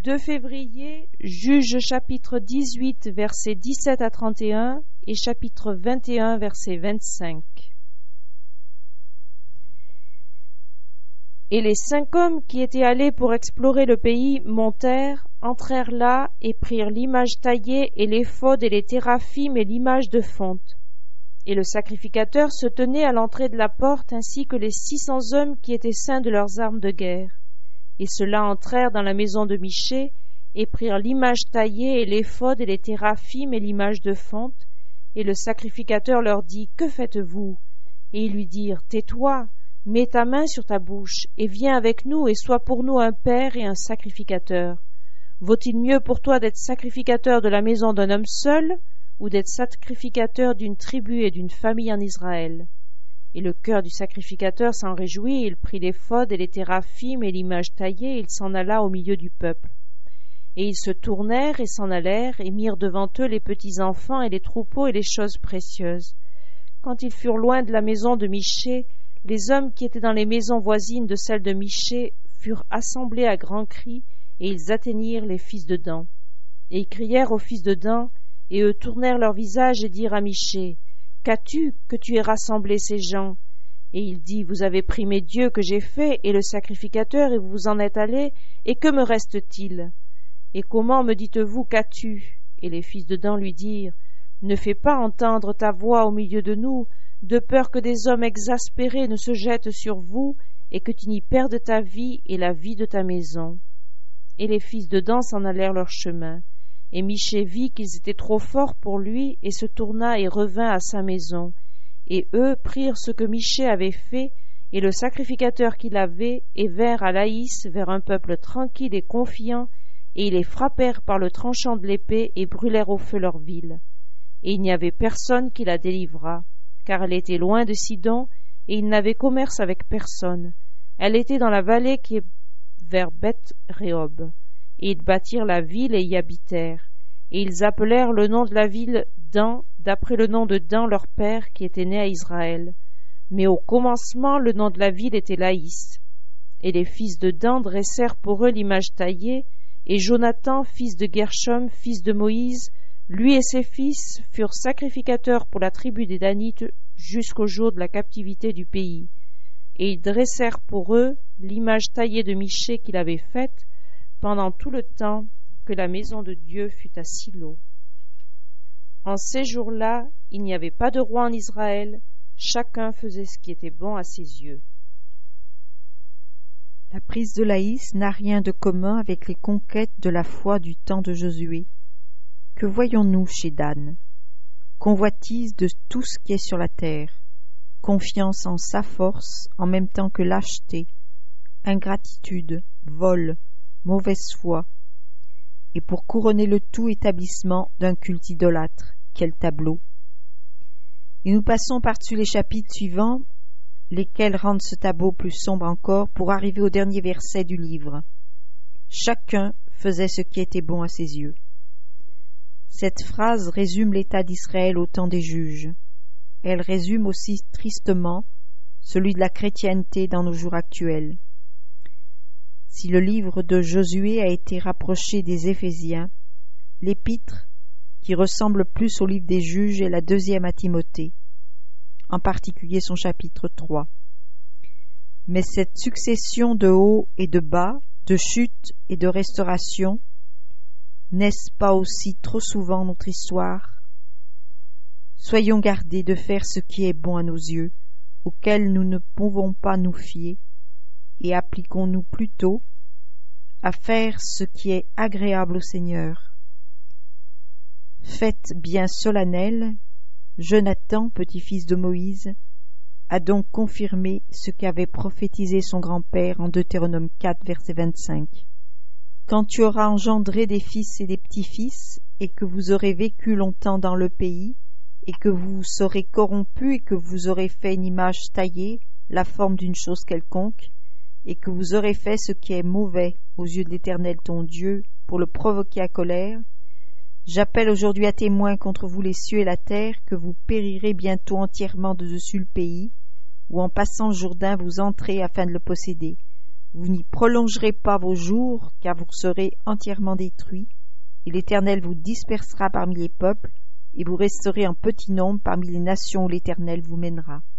2 février, Juges chapitre 18, versets 17 à 31 et chapitre 21, verset 25. Et les 5 hommes qui étaient allés pour explorer le pays montèrent, entrèrent là et prirent l'image taillée et l'éphod et les téraphim et l'image de fonte. Et le sacrificateur se tenait à l'entrée de la porte ainsi que les 600 hommes qui étaient ceints de leurs armes de guerre. Et ceux-là entrèrent dans la maison de Michée et prirent l'image taillée et l'éphod et les téraphim et l'image de fonte. Et le sacrificateur leur dit : « Que faites-vous » Et ils lui dirent : « Tais-toi, mets ta main sur ta bouche, et viens avec nous, et sois pour nous un père et un sacrificateur. Vaut-il mieux pour toi d'être sacrificateur de la maison d'un homme seul, ou d'être sacrificateur d'une tribu et d'une famille en Israël ?» Et le cœur du sacrificateur s'en réjouit, il prit l'éphod et les téraphim et l'image taillée, et il s'en alla au milieu du peuple. Et ils se tournèrent et s'en allèrent, et mirent devant eux les petits enfants et les troupeaux et les choses précieuses. Quand ils furent loin de la maison de Michée, les hommes qui étaient dans les maisons voisines de celle de Michée furent assemblés à grands cris, et ils atteignirent les fils de Dan. Et ils crièrent aux fils de Dan, et eux tournèrent leur visage et dirent à Michée : « Qu'as-tu que tu aies rassemblé ces gens ?» Et il dit : « Vous avez pris mes dieux que j'ai faits, et le sacrificateur, et vous vous en êtes allés, et que me reste-t-il ? Et comment me dites-vous : qu'as-tu » Et les fils de Dan lui dirent : « Ne fais pas entendre ta voix au milieu de nous, de peur que des hommes exaspérés ne se jettent sur vous, et que tu n'y perdes ta vie et la vie de ta maison. » Et les fils de Dan s'en allèrent leur chemin. Et Michée vit qu'ils étaient trop forts pour lui, et se tourna et revint à sa maison. Et eux prirent ce que Michée avait fait, et le sacrificateur qu'il avait, et vinrent à Laïs, vers un peuple tranquille et confiant, et ils les frappèrent par le tranchant de l'épée, et brûlèrent au feu leur ville. Et il n'y avait personne qui la délivrât, car elle était loin de Sidon, et ils n'avaient commerce avec personne. Elle était dans la vallée qui est vers Beth-Rehob. Et ils bâtirent la ville et y habitèrent. Et ils appelèrent le nom de la ville Dan, d'après le nom de Dan leur père, qui était né à Israël. Mais au commencement, le nom de la ville était Laïs. Et les fils de Dan dressèrent pour eux l'image taillée, et Jonathan, fils de Gershom, fils de Moïse, lui et ses fils furent sacrificateurs pour la tribu des Danites jusqu'au jour de la captivité du pays. Et ils dressèrent pour eux l'image taillée de Michée qu'il avait faite, pendant tout le temps que la maison de Dieu fut à Silo. En ces jours-là, il n'y avait pas de roi en Israël, chacun faisait ce qui était bon à ses yeux. La prise de Laïs n'a rien de commun avec les conquêtes de la foi du temps de Josué. Que voyons-nous chez Dan ? Convoitise de tout ce qui est sur la terre, confiance en sa force en même temps que lâcheté, ingratitude, vol, mauvaise foi, et pour couronner le tout, établissement d'un culte idolâtre. Quel tableau! Et nous passons par-dessus les chapitres suivants, lesquels rendent ce tableau plus sombre encore, pour arriver au dernier verset du livre. Chacun faisait ce qui était bon à ses yeux. Cette phrase résume l'état d'Israël au temps des juges. Elle résume aussi tristement celui de la chrétienté dans nos jours actuels. Si le livre de Josué a été rapproché des Éphésiens, l'épître, qui ressemble plus au livre des Juges, est la deuxième à Timothée, en particulier son chapitre 3. Mais cette succession de hauts et de bas, de chutes et de restaurations, n'est-ce pas aussi trop souvent notre histoire ? Soyons gardés de faire ce qui est bon à nos yeux, auquel nous ne pouvons pas nous fier, et appliquons-nous plutôt à faire ce qui est agréable au Seigneur. Fête bien solennelle, Jonathan, petit-fils de Moïse, a donc confirmé ce qu'avait prophétisé son grand-père en Deutéronome 4, verset 25. Quand tu auras engendré des fils et des petits-fils, et que vous aurez vécu longtemps dans le pays, et que vous vous serez corrompus, et que vous aurez fait une image taillée, la forme d'une chose quelconque, et que vous aurez fait ce qui est mauvais aux yeux de l'Éternel ton Dieu, pour le provoquer à colère, j'appelle aujourd'hui à témoin contre vous les cieux et la terre, que vous périrez bientôt entièrement de dessus le pays, où en passant le Jourdain vous entrez afin de le posséder, Vous n'y prolongerez pas vos jours, car vous serez entièrement détruits, et l'Éternel vous dispersera parmi les peuples, et vous resterez en petit nombre parmi les nations où l'Éternel vous mènera.